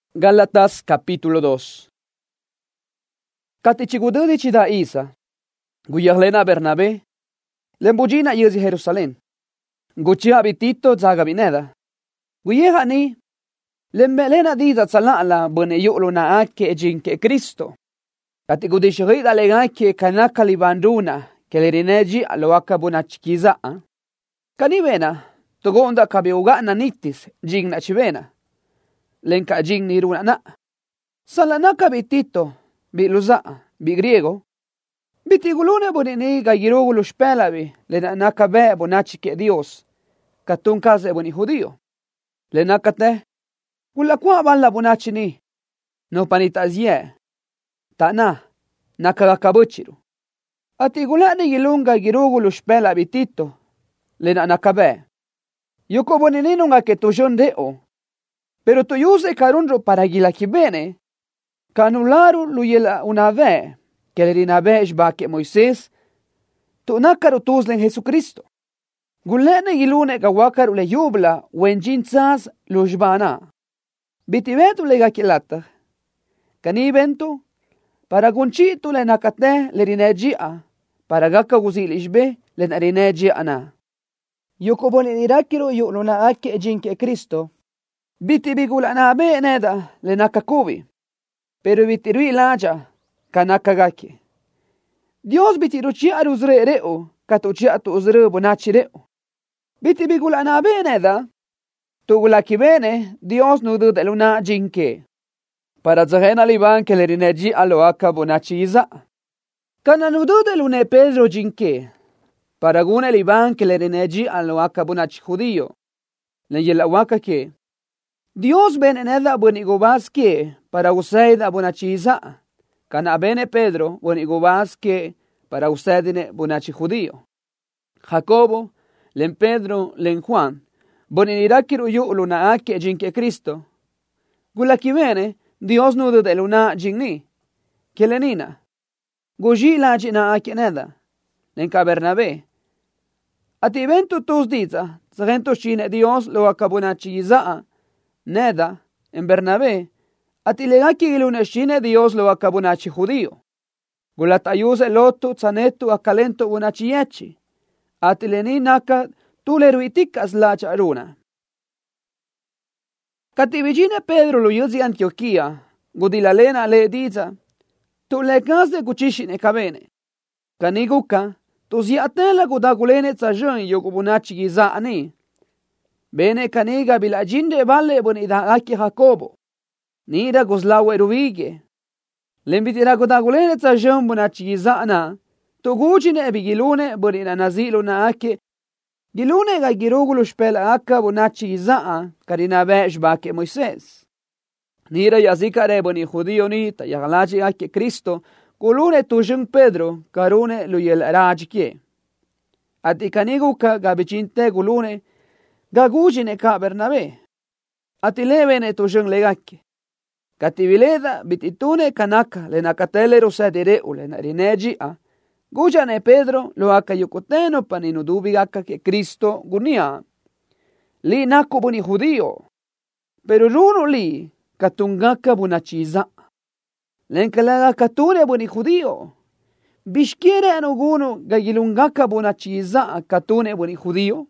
Gálatas capítulo 2. Katichigududi chida Isa, Guyahlena Bernabé, Lembujina yezi Jerusalén, Guchia bitito zagabineda, Guyeha ni, Lemmelena diza tzalala bune yu'lu na ake jinke Kristo. Katigudishirida legake kanaka libanduna, kelerineji aloaka bunachikiza. Kanibena, togonda kabiuga na nitis, jingna chivena. Lenka jing ni runa na. Salanaka bitito, biluza, bi griego. Bitigulune bonini gayirugulu spelabi, lena nakabe bonachike Dios, katunkaze boni judío. Lenakate, kulakwa balla bonachini, no panitazie, tana, nakagakabuchiru. Atigulani gilunga girugulu spelabi tito, lena nakabe. Yuko bonini nunga ke tujon deo. Pero tu yuse karunro para gilakibene, kanularu luyela una ve, que le rinabe shbake Moisés, tu nakaru tuzlen Jesucristo. Gulene gilune gawakaru le yubla, wenjinzas lujbana. Bitivetu le gakilata, kanibento, para gunchitu le nakate le rinejia, para gaka guzilishbe le narinejia na. Yukobole irakiru yuluna ake jinke Cristo, biti bigula na be neda le nakakubi, pero bitirui laja kanakagaki. Dios bitiru chiaru uzre reo, katu chiatu uzre bonachi reo. Biti bigula na be neda, tugula kibene, Dios nudu de luna jinke. Para zahena liban ke le rineji aloaka bonachi iza. Kana nudu de lune Pedro jinke. Para gune liban ke le rineji aloaka bonachi judío. Le yelawaka ke. Dios bene neda bonigobas que para usted bonachiza, kana bene Pedro bonigobas que para usted bonachi judío. Jacobo, len Pedro, len Juan, bonirakiru yu luna ake jinke Cristo. Gulaki bene, Dios nudo de luna jingni, que lenina. Guji la jina ake neda, len ka Bernabé. Ati evento tus diza, zagento shine Dios lo akabonachiza. Neda, en Bernabé, atilegaki iluneshine Dios lo akabunachi judío. Gulatayuse lotu tzanetu akalento bunachiyechi. Atileni naka tuleruitikas la charuna. Kativijine Pedro lo yuzi Antioquía, gudilalena le diza, tu lekas de guchishine kabene. Kaniguka, tu ziatela gudagulene tzajon yogubunachi giza ani. Bene kaniga bilajinde vale bonida aki Jacobo. Nida gozlawe ruvige. Lembitira godagulene tzajon bonachizana. Tugujine bigilune bonina nazilu na ake. Gilune ga girugulu spela aka bonachizaa karina besh bake Moisés. Nida yazikare boni judío ni ta yaglaji ake Cristo. Kulune tujung Pedro karune luyel rajike. Ati kaniguka gabichinte gulune gagujine ka Bernabé. Atilevene tujung legake. Kativileda bititune kanaka le nakatele rosadire ule narineji a. Gujane Pedro lo akayukoteno paninu dubigaka que Cristo gunia. Li nako buni judío. Pero runo li katungaka bunachiza. Lenkalaga katune buni judío. Bishkiere anuguno gagilungaka bunachiza katune buni judío.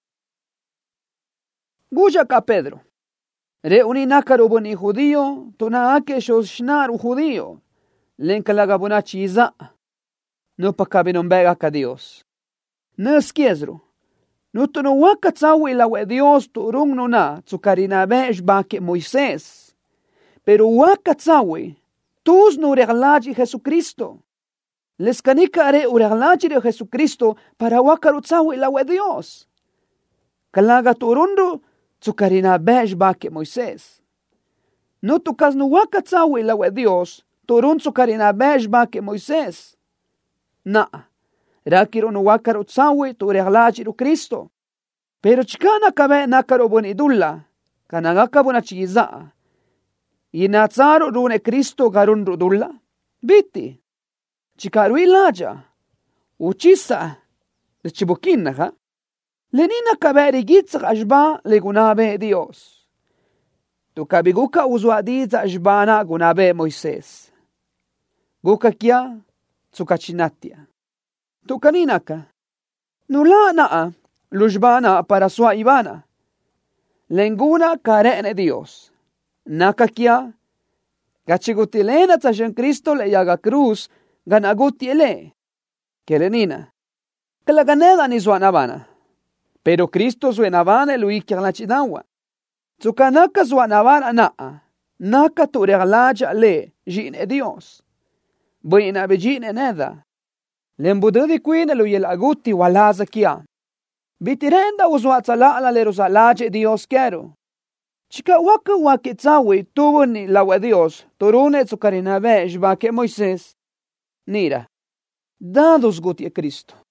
Guja ka Pedro. Reuni nakaru boni judío, tuna ake shoshnaru judío. Lenkalaga bonachiza. No pakabinumbega ka Dios. Neskiezru. No tunu waka tsawi lawe Dios turung nuna tsukarina besh bake Moisés. Pero waka tsawi, tus no reglaji Jesucristo. Leskanika re ureglaji de Jesucristo para wakaru tsawi lawe Dios. Kalaga turundu tsukarina besh bake Moisés. No tukas no waka tsawi lawe Dios, turun tsukarina besh bake Moisés. Na, rakiru no wakaru tsawi tu reglajiru Cristo. Pero chikana kabe nakaru bonidulla, kanagaka bonachiza. Inatsaru rune Cristo garunru dulla. Biti. Chikaru ilaja. Uchisa. De chibukina ha. Lenina kaberi gitzak ashba legunabe Dios. Tu kabiguka uzwadiza jbana gunabe Moisés. Guka kia tsukachinatia. Tu kaninaka. Nula naa lujbana para sua ibana. Lenguna karene Dios. Naka kia gachigutilena tashen Cristo le yaga cruz ganaguti ele. Kelenina. Kalaganeda ni zuanabana. Pero Cristo zuenabana luikia la chidawa. Tsukanaka zuanabana naa. Naka tu reglaja le jine Dios. Buena bejine neda. Lembududi queen lu yel aguti walaza kia. Bitirenda uzwatsala la lerosalaje Dios quiero. Chika waka tsawi tuvo ni lawa Dios. Torune tsukarinabe jbake Moisés. Nira. Dados guti a Cristo.